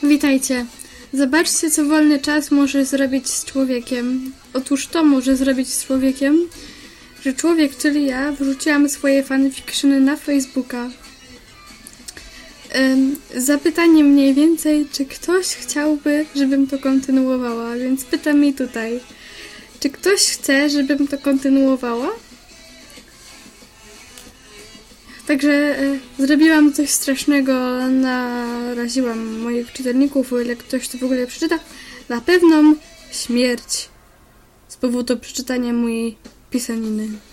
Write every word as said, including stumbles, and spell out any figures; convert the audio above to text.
Witajcie. Zobaczcie, co wolny czas może zrobić z człowiekiem. Otóż to może zrobić z człowiekiem, że człowiek, czyli ja, wrzuciłam swoje fanfictiony na Facebooka. Ym, zapytanie mniej więcej, czy ktoś chciałby, żebym to kontynuowała, więc pytam mi tutaj. Czy ktoś chce, żebym to kontynuowała? Także e, zrobiłam coś strasznego, naraziłam moich czytelników, o ile ktoś to w ogóle przeczyta, na pewną śmierć z powodu przeczytania mojej pisaniny.